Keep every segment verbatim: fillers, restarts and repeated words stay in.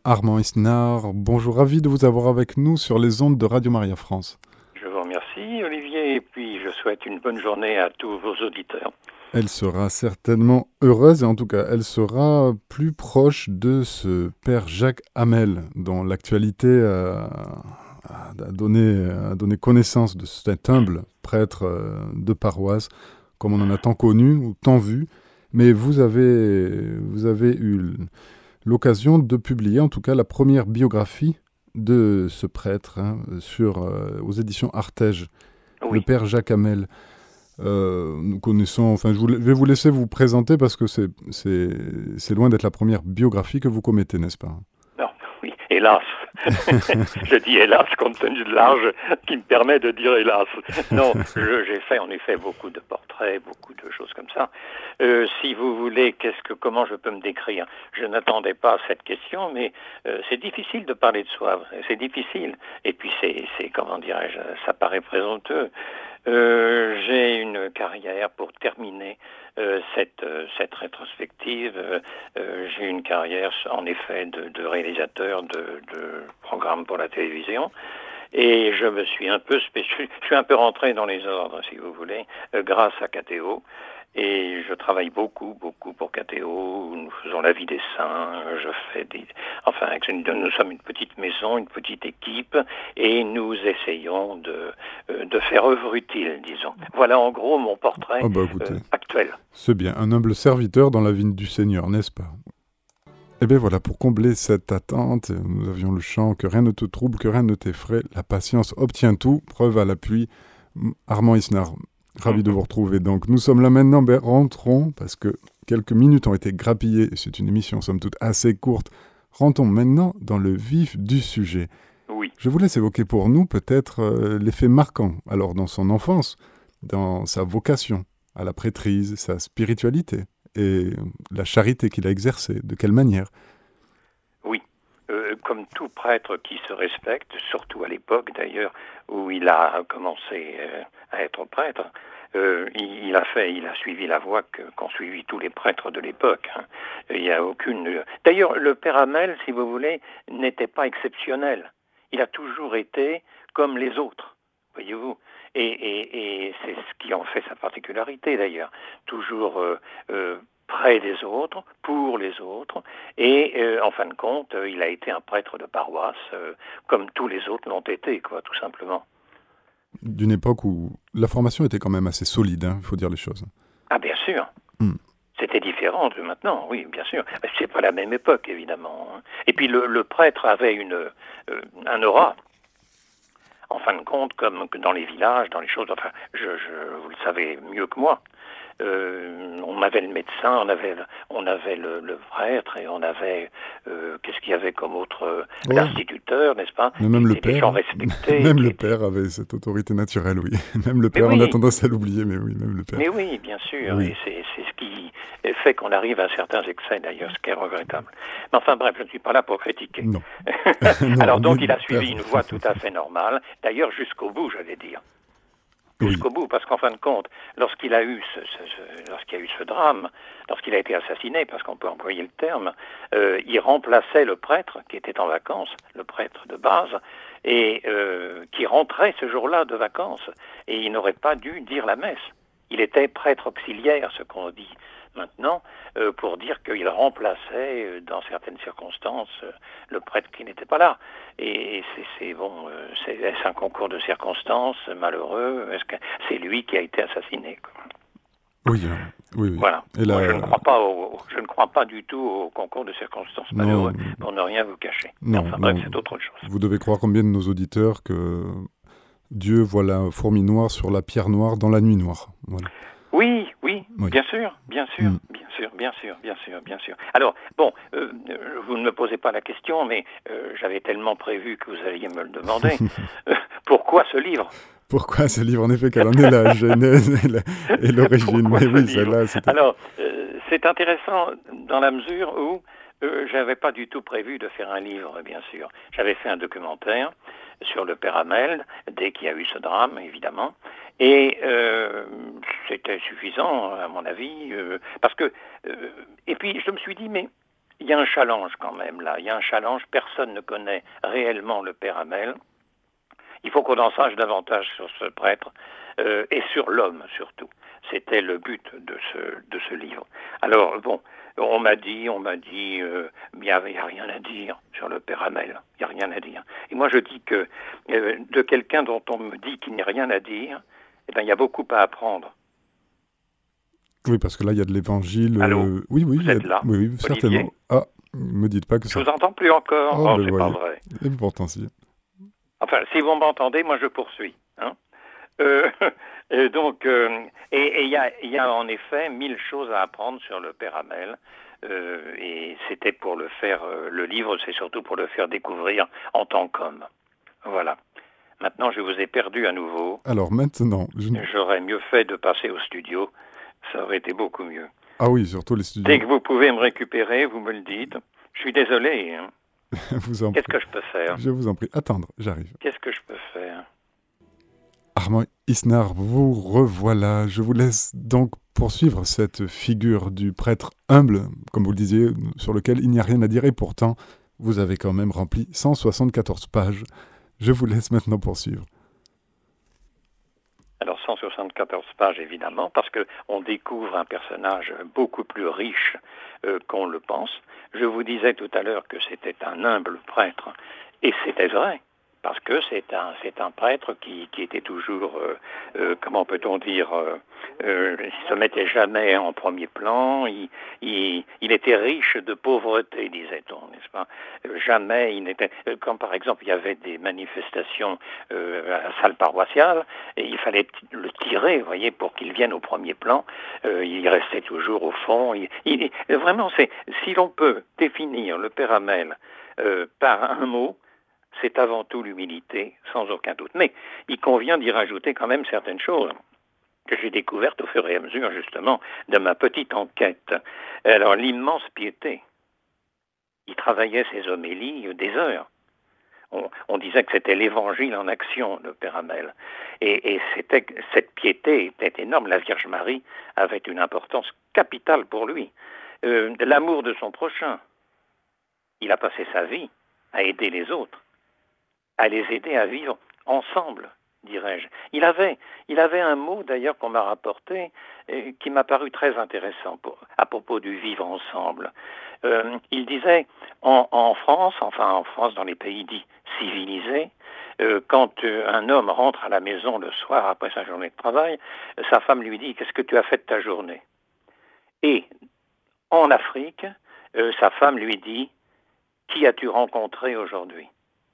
Armand Isnard, bonjour, ravi de vous avoir avec nous sur les ondes de Radio Maria France. Je vous remercie Olivier et puis je souhaite une bonne journée à tous vos auditeurs. Elle sera certainement heureuse et en tout cas elle sera plus proche de ce père Jacques Hamel dont l'actualité a, a, donné, a donné connaissance de cet humble prêtre de paroisse comme on en a tant connu ou tant vu. Mais vous avez, vous avez eu l'occasion de publier en tout cas la première biographie de ce prêtre hein, sur, euh, aux éditions Artege, oui. Le père Jacques Hamel. Euh, nous connaissons, enfin je, vous, je vais vous laisser vous présenter parce que c'est, c'est, c'est loin d'être la première biographie que vous commettez, n'est-ce pas? Non, oui, hélas. Je dis hélas compte tenu de l'âge qui me permet de dire hélas. Non, je, j'ai fait en effet beaucoup de portraits, beaucoup de choses comme ça. Euh, si vous voulez, qu'est-ce que, comment je peux me décrire? Je n'attendais pas à cette question, mais euh, c'est difficile de parler de soi. C'est difficile. Et puis c'est, c'est comment dirais-je, ça paraît présomptueux. Euh, j'ai une carrière pour terminer euh, cette, euh, cette rétrospective. Euh, j'ai une carrière en effet de, de réalisateur de, de programmes pour la télévision. Et je me suis un peu spécial, je suis un peu rentré dans les ordres, si vous voulez, euh, grâce à K T O. Et je travaille beaucoup, beaucoup pour K T O. Nous faisons la vie des saints. Je fais des, enfin, nous sommes une petite maison, une petite équipe, et nous essayons de de faire œuvre utile, disons. Voilà en gros mon portrait oh bah écoutez, euh, actuel. C'est bien, un humble serviteur dans la vigne du Seigneur, n'est-ce pas? Eh bien voilà, pour combler cette attente, nous avions le chant « Que rien ne te trouble, que rien ne t'effraie, la patience obtient tout », preuve à l'appui, Armand Isnard. Ravi de vous retrouver. Donc, nous sommes là maintenant, ben, rentrons, parce que quelques minutes ont été grappillées, et c'est une émission, somme toute, assez courte. Rentrons maintenant dans le vif du sujet. Oui. Je vous laisse évoquer pour nous, peut-être, euh, les faits marquants, alors dans son enfance, dans sa vocation à la prêtrise, sa spiritualité, et la charité qu'il a exercée, de quelle manière? Oui. Euh, comme tout prêtre qui se respecte, surtout à l'époque d'ailleurs où il a commencé euh, à être prêtre, euh, il, il a fait, il a suivi la voie que, qu'ont suivi tous les prêtres de l'époque. Hein. Il n'y a aucune. D'ailleurs, le père Hamel, si vous voulez, n'était pas exceptionnel. Il a toujours été comme les autres, voyez-vous. Et, et, et c'est ce qui en fait sa particularité d'ailleurs. Toujours euh, euh, près des autres, pour les autres, et euh, en fin de compte, euh, il a été un prêtre de paroisse, euh, comme tous les autres l'ont été, quoi, tout simplement. D'une époque où la formation était quand même assez solide, il hein, faut dire les choses. Ah bien sûr. Mm. C'était différent de maintenant, oui, bien sûr. C'est pas la même époque, évidemment. Hein. Et puis le, le prêtre avait une, euh, un aura. En fin de compte, comme dans les villages, dans les choses, enfin, je, je, vous le savez mieux que moi. Euh, on avait le médecin, on avait, on avait le, le prêtre et on avait, euh, qu'est-ce qu'il y avait comme autre, euh, oh. l'instituteur, n'est-ce pas? Mais même le des père, gens respectés. Même le père avait cette autorité naturelle, oui. Même le père, oui. On a tendance à l'oublier, mais oui, même le père. Mais oui, bien sûr, oui. Et c'est, c'est ce qui fait qu'on arrive à certains excès d'ailleurs, ce qui est regrettable. Mais enfin bref, je ne suis pas là pour critiquer. Non. Alors donc il a suivi une voie tout à fait normale, d'ailleurs jusqu'au bout, j'allais dire. Jusqu'au oui. bout, parce qu'en fin de compte, lorsqu'il a eu ce, ce, ce, lorsqu'il y a eu ce drame, lorsqu'il a été assassiné, parce qu'on peut employer le terme, euh, il remplaçait le prêtre qui était en vacances, le prêtre de base, et euh, qui rentrait ce jour-là de vacances, et il n'aurait pas dû dire la messe. Il était prêtre auxiliaire, ce qu'on dit maintenant, euh, pour dire qu'il remplaçait, euh, dans certaines circonstances, euh, le prêtre qui n'était pas là. Et, et c'est, c'est bon, euh, c'est, est-ce un concours de circonstances malheureux? Est-ce que c'est lui qui a été assassiné, quoi? Oui, oui, oui. Voilà. Et Moi, la... je ne crois pas au, je ne crois pas du tout au concours de circonstances malheureux, non, pour ne rien vous cacher. Non, enfin non, bref, c'est autre chose. Vous devez croire combien de nos auditeurs que Dieu voit la fourmi noire sur la pierre noire dans la nuit noire. Voilà. Oui, oui, oui, bien sûr, bien sûr, mm. bien sûr, bien sûr, bien sûr, bien sûr. Alors, bon, euh, vous ne me posez pas la question, mais euh, j'avais tellement prévu que vous alliez me le demander. euh, pourquoi ce livre? Pourquoi ce livre? En effet, quelle en est la genèse et, la, et l'origine? Mais oui, celle-là, c'était... Alors, euh, c'est intéressant dans la mesure où euh, j'avais pas du tout prévu de faire un livre, bien sûr. J'avais fait un documentaire sur le père Hamel, dès qu'il y a eu ce drame, évidemment. Et euh, c'était suffisant, à mon avis, euh, parce que... Euh, et puis, je me suis dit, mais il y a un challenge quand même là, il y a un challenge, personne ne connaît réellement le Père Hamel. Il faut qu'on en sache davantage sur ce prêtre euh, et sur l'homme surtout. C'était le but de ce, de ce livre. Alors bon, on m'a dit, on m'a dit, euh, il n'y a, a rien à dire sur le Père Hamel, il n'y a rien à dire. Et moi je dis que euh, de quelqu'un dont on me dit qu'il n'y a rien à dire, eh ben, il y a beaucoup à apprendre. Oui, parce que là, il y a de l'évangile. Allô euh... Oui, oui, Vous il y a... êtes là, oui, oui, Olivier certainement. Ah, ne me dites pas que Je ça... vous entends plus encore. Oh, Oh, ben c'est voyez. pas vrai. Et pourtant, si. Enfin, si vous m'entendez, moi je poursuis. Hein euh, et donc, euh, et il y a, y a en effet mille choses à apprendre sur le Père Hamel. Euh, et c'était pour le faire, euh, le livre, c'est surtout pour le faire découvrir en tant qu'homme. Voilà. Maintenant, je vous ai perdu à nouveau. Alors maintenant, je... j'aurais mieux fait de passer au studio. Ça aurait été beaucoup mieux. Ah oui, surtout les studios. Dès que vous pouvez me récupérer, vous me le dites. Je suis désolé. Hein. vous en Qu'est-ce prie. que je peux faire? Je vous en prie. Attendre, j'arrive. Qu'est-ce que je peux faire? Armand Isnard, vous revoilà. Je vous laisse donc poursuivre cette figure du prêtre humble, comme vous le disiez, sur lequel il n'y a rien à dire, et pourtant, vous avez quand même rempli cent soixante-quatorze pages. Je vous laisse maintenant poursuivre. Alors cent soixante-quatorze pages évidemment, parce qu'on découvre un personnage beaucoup plus riche euh, qu'on le pense. Je vous disais tout à l'heure que c'était un humble prêtre, et c'était vrai, parce que c'est un, c'est un prêtre qui, qui était toujours, euh, euh, comment peut-on dire, euh, euh, il ne se mettait jamais en premier plan, il, il, il était riche de pauvreté, disait-on, n'est-ce pas? Jamais il n'était... Quand par exemple il y avait des manifestations euh, à la salle paroissiale, et il fallait le tirer, vous voyez, pour qu'il vienne au premier plan, euh, il restait toujours au fond. Il, il, vraiment, c'est, si l'on peut définir le Père Hamel euh, par un mot, c'est avant tout l'humilité, sans aucun doute. Mais il convient d'y rajouter quand même certaines choses que j'ai découvertes au fur et à mesure, justement, de ma petite enquête. Alors, l'immense piété. Il travaillait ses homélies des heures. On, on disait que c'était l'évangile en action, le Père Hamel. Et, et c'était, cette piété était énorme. La Vierge Marie avait une importance capitale pour lui. Euh, l'amour de son prochain. Il a passé sa vie à aider les autres, à les aider à vivre ensemble, dirais-je. Il avait, il avait un mot d'ailleurs qu'on m'a rapporté et qui m'a paru très intéressant pour, à propos du vivre ensemble. Euh, il disait en, en France, enfin en France dans les pays dits civilisés, euh, quand euh, un homme rentre à la maison le soir après sa journée de travail, euh, sa femme lui dit « Qu'est-ce que tu as fait de ta journée ?» Et en Afrique, euh, sa femme lui dit « Qui as-tu rencontré aujourd'hui ?»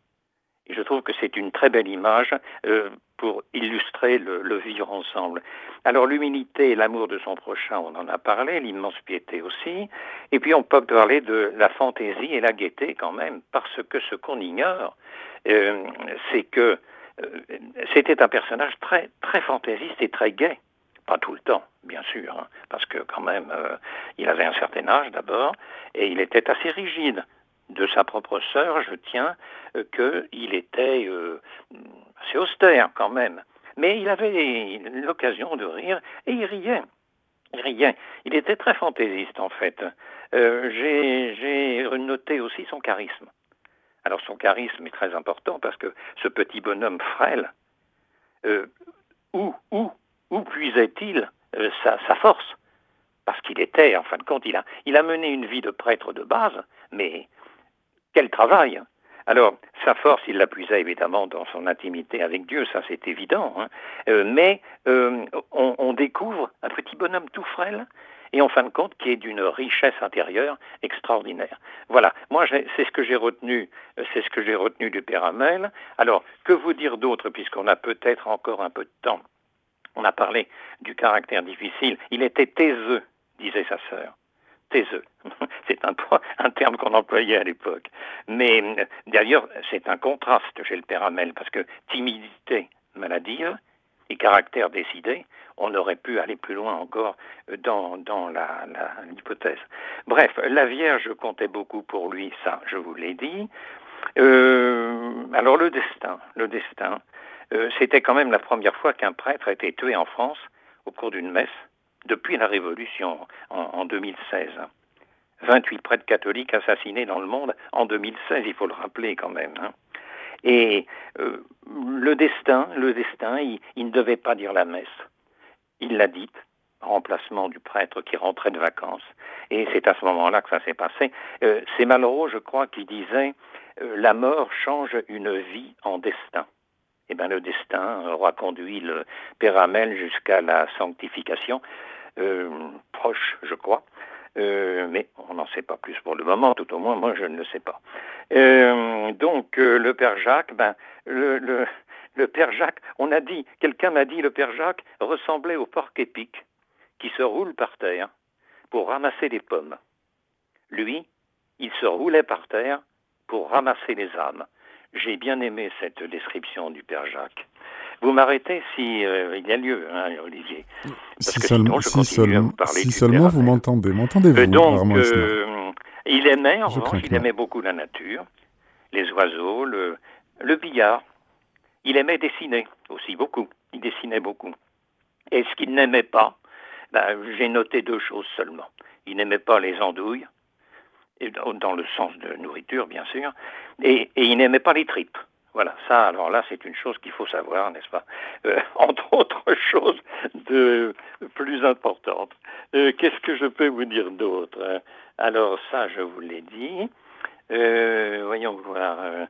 Et je trouve que c'est une très belle image euh, pour illustrer le, le vivre ensemble. Alors l'humilité et l'amour de son prochain, on en a parlé, l'immense piété aussi, et puis on peut parler de la fantaisie et la gaieté quand même, parce que ce qu'on ignore, euh, c'est que euh, c'était un personnage très, très fantaisiste et très gai. Pas tout le temps, bien sûr, hein, parce que quand même, euh, il avait un certain âge d'abord, et il était assez rigide. De sa propre sœur, je tiens euh, qu'il était euh, assez austère quand même. Mais il avait l'occasion de rire, et il riait. Il riait. Il était très fantaisiste, en fait. Euh, j'ai, j'ai noté aussi son charisme. Alors, son charisme est très important, parce que ce petit bonhomme frêle, euh, où, où, où puisait-il euh, sa, sa force? Parce qu'il était, en fin de compte, il a, il a mené une vie de prêtre de base, mais... Quel travail! Alors, sa force, il la puisait évidemment dans son intimité avec Dieu, ça c'est évident, hein. euh, mais euh, on, on découvre un petit bonhomme tout frêle, et en fin de compte, qui est d'une richesse intérieure extraordinaire. Voilà, moi j'ai, c'est ce que j'ai retenu, c'est ce que j'ai retenu du Père Hamel. Alors, que vous dire d'autre, puisqu'on a peut-être encore un peu de temps? On a parlé du caractère difficile. Il était taiseux, disait sa sœur. Taiseux. C'est un, un terme qu'on employait à l'époque. Mais d'ailleurs, c'est un contraste chez le Père Hamel, parce que timidité maladive et caractère décidé, on aurait pu aller plus loin encore dans, dans la, la, l'hypothèse. Bref, la Vierge comptait beaucoup pour lui, ça, je vous l'ai dit. Euh, alors le destin, le destin, euh, c'était quand même la première fois qu'un prêtre a été tué en France au cours d'une messe, depuis la Révolution en, en deux mille seize. vingt-huit prêtres catholiques assassinés dans le monde en deux mille seize, il faut le rappeler quand même. Hein. Et euh, le destin, le destin, il, il ne devait pas dire la messe. Il l'a dite, en remplacement du prêtre qui rentrait de vacances. Et c'est à ce moment-là que ça s'est passé. Euh, c'est Malraux, je crois, qui disait euh, « La mort change une vie en destin ». Eh bien, le destin aura conduit le Père Hamel jusqu'à la sanctification, euh, proche, je crois. Euh, mais on n'en sait pas plus pour le moment, tout au moins, moi, je ne le sais pas. Euh, donc, euh, le Père Jacques, ben, le, le, le Père Jacques, on a dit, quelqu'un m'a dit, le Père Jacques ressemblait au porc épic qui se roule par terre pour ramasser des pommes. Lui, il se roulait par terre pour ramasser les âmes. J'ai bien aimé cette description du Père Jacques. Vous m'arrêtez si euh, il y a lieu, hein, Olivier. Parce si que seulement, sinon, je si continue seulement, à vous parler si du seulement Père vous Hamel. M'entendez. M'entendez-vous, euh, Donc, euh, il aimait, en je revanche, il aimait beaucoup la nature, les oiseaux, le, le billard. Il aimait dessiner aussi beaucoup. Il dessinait beaucoup. Et ce qu'il n'aimait pas, ben, j'ai noté deux choses seulement. Il n'aimait pas les andouilles, dans le sens de nourriture, bien sûr, et, et il n'aimait pas les tripes. Voilà, ça, alors là, c'est une chose qu'il faut savoir, n'est-ce pas euh, Entre autres choses de plus importantes. Euh, qu'est-ce que je peux vous dire d'autre hein? Alors ça, je vous l'ai dit. Euh, voyons voir. Euh,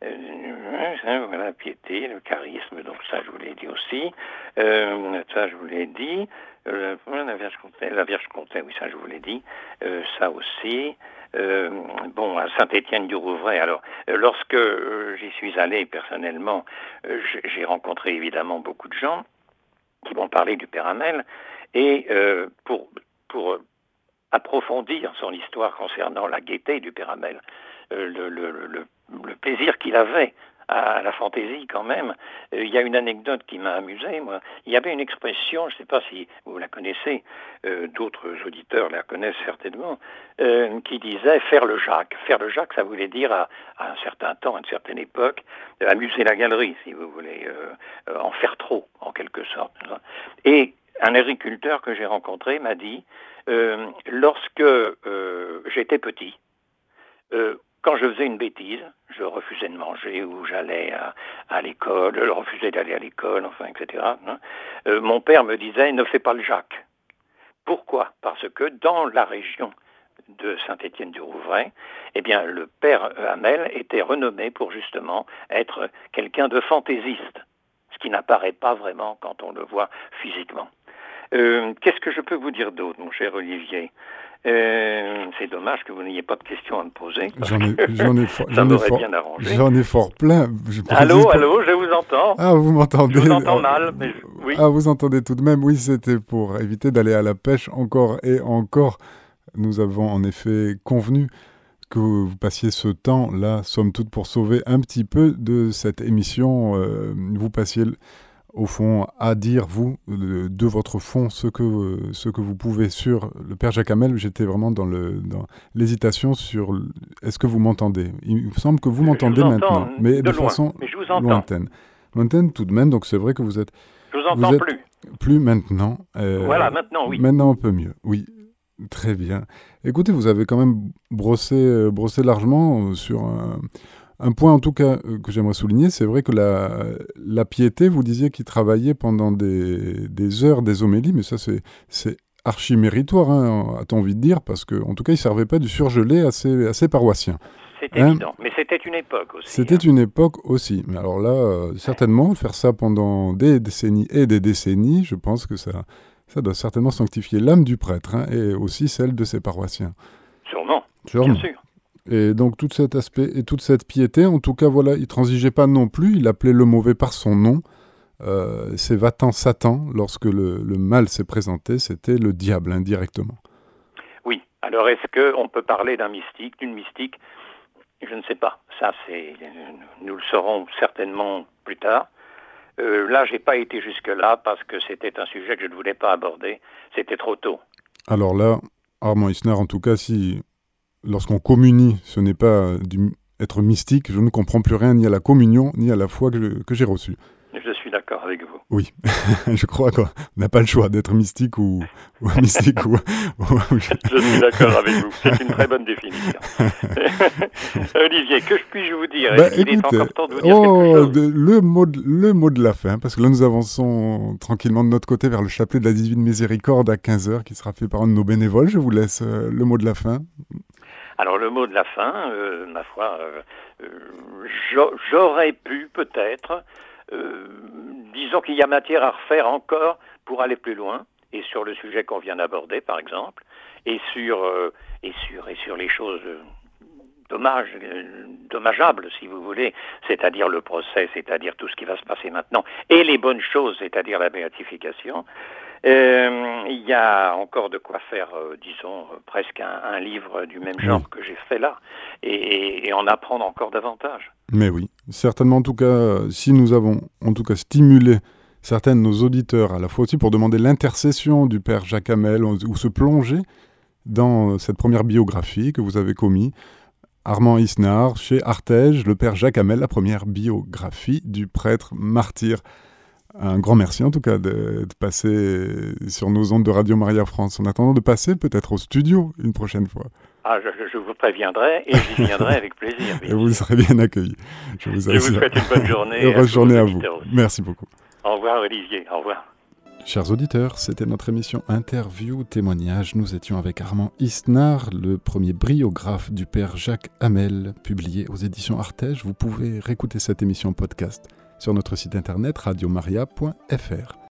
euh, voilà, la piété, le charisme, donc ça, je vous l'ai dit aussi. Euh, ça, je vous l'ai dit. Euh, la Vierge Comtesse, la Vierge Comtesse, oui, ça, je vous l'ai dit. Euh, ça aussi. Euh, bon, à Saint-Étienne-du-Rouvray, alors, euh, lorsque euh, j'y suis allé personnellement, euh, j'ai rencontré évidemment beaucoup de gens qui m'ont parlé du Père Hamel, et euh, pour, pour approfondir son histoire concernant la gaieté du Père Hamel, euh, le, le, le, le plaisir qu'il avait à la fantaisie quand même. Euh, il y a une anecdote qui m'a amusé, moi. Il y avait une expression, je ne sais pas si vous la connaissez, euh, d'autres auditeurs la connaissent certainement, euh, qui disait « faire le Jacques ». Faire le Jacques, ça voulait dire à, à un certain temps, à une certaine époque, euh, amuser la galerie, si vous voulez, euh, euh, en faire trop, en quelque sorte. Et un agriculteur que j'ai rencontré m'a dit euh, « lorsque euh, j'étais petit, euh, quand je faisais une bêtise, je refusais de manger ou j'allais à, à l'école, je refusais d'aller à l'école, enfin, et cetera. Hein. Euh, mon père me disait « ne fais pas le Jacques ». Pourquoi ? Parce que dans la région de Saint-Étienne-du-Rouvray, eh bien, le Père Hamel était renommé pour justement être quelqu'un de fantaisiste, ce qui n'apparaît pas vraiment quand on le voit physiquement. Euh, qu'est-ce que je peux vous dire d'autre, mon cher Olivier ? Euh, c'est dommage que vous n'ayez pas de questions à me poser. J'en ai, j'en ai, for, ça j'en ai m'aurait fort, bien arrangé. J'en ai fort plein. Je allô, pour... allô, je vous entends. Ah, vous m'entendez ? Je vous entends mal, mais je... oui. Ah, vous entendez tout de même. Oui, c'était pour éviter d'aller à la pêche encore et encore. Nous avons en effet convenu que vous passiez ce temps-là, somme toute, pour sauver un petit peu de cette émission. Euh, vous passiez... au fond, à dire, vous, de, de votre fond, ce que, euh, ce que vous pouvez sur le Père Jacques Hamel. J'étais vraiment dans, le, dans l'hésitation sur le, est-ce que vous m'entendez ? Il me semble que vous m'entendez vous maintenant, mais de, de loin, façon mais je vous entends. lointaine. Lointaine tout de même, donc c'est vrai que vous êtes... Je vous entends vous êtes plus. Plus maintenant. Euh, voilà, maintenant, oui. Maintenant un peu mieux, oui. Très bien. Écoutez, vous avez quand même brossé, brossé largement sur un... Un point en tout cas que j'aimerais souligner, c'est vrai que la, la piété, vous disiez qu'il travaillait pendant des, des heures des homélies, mais ça c'est, c'est archi méritoire, hein, a-t-on envie de dire, parce qu'en tout cas il ne servait pas du surgelé à ses, à ses paroissiens. C'est hein évident, mais c'était une époque aussi. C'était hein. une époque aussi, mais alors là, euh, certainement, faire ça pendant des décennies et des décennies, je pense que ça, ça doit certainement sanctifier l'âme du prêtre, hein, et aussi celle de ses paroissiens. Sûrement, Sûrement. bien sûr. Et donc tout cet aspect et toute cette piété, en tout cas voilà, il transigeait pas non plus, il appelait le mauvais par son nom. Euh, c'est va-t'en Satan, lorsque le, le mal s'est présenté, c'était le diable indirectement. Oui, alors est-ce qu'on peut parler d'un mystique, d'une mystique ? Je ne sais pas, ça c'est, nous le saurons certainement plus tard. Euh, là, j'ai pas été jusque-là parce que c'était un sujet que je ne voulais pas aborder, c'était trop tôt. Alors là, Armand Isnard, en tout cas, si... lorsqu'on communie, ce n'est pas du, être mystique, je ne comprends plus rien ni à la communion, ni à la foi que, je, que j'ai reçue. Je suis d'accord avec vous. Oui, je crois qu'on n'a pas le choix d'être mystique ou, ou mystique ou... Je suis d'accord avec vous, c'est une très bonne définition. Olivier, que puis-je vous dire? Bah, Il écoute, est encore temps de vous dire oh, quelque chose. de, le, mot de, le mot de la fin, parce que là nous avançons tranquillement de notre côté vers le chapelet de la Divine Miséricorde à quinze heures, qui sera fait par un de nos bénévoles. Je vous laisse euh, le mot de la fin. Alors le mot de la fin, euh, ma foi, euh, euh, j'aurais pu peut-être, euh, disons qu'il y a matière à refaire encore pour aller plus loin, et sur le sujet qu'on vient d'aborder par exemple, et sur, euh, et sur, et sur les choses euh, dommages, euh, dommageables si vous voulez, c'est-à-dire le procès, c'est-à-dire tout ce qui va se passer maintenant, et les bonnes choses, c'est-à-dire la béatification. Euh, il y a encore de quoi faire, euh, disons, euh, presque un, un livre du même genre oui. que j'ai fait là, et, et, et en apprendre encore davantage. Mais oui, certainement. En tout cas, si nous avons, en tout cas, stimulé certains de nos auditeurs, à la fois aussi pour demander l'intercession du Père Jacques Hamel, ou se plonger dans cette première biographie que vous avez commis, Armand Isnard, chez Artege, le Père Jacques Hamel, la première biographie du prêtre martyr. Un grand merci en tout cas de, de passer sur nos ondes de Radio Maria France. En attendant de passer peut-être au studio une prochaine fois. Ah, je, je vous préviendrai et j'y viendrai avec plaisir. Et vous serez bien accueillis. Je vous, je vous souhaite une bonne journée. Heureuse journée à vous. Merci beaucoup. Au revoir Olivier, au revoir. Chers auditeurs, c'était notre émission Interview Témoignage. Nous étions avec Armand Isnard, le premier bryographe du Père Jacques Hamel, publié aux éditions Artege. Vous pouvez réécouter cette émission podcast sur notre site internet radio maria point f r.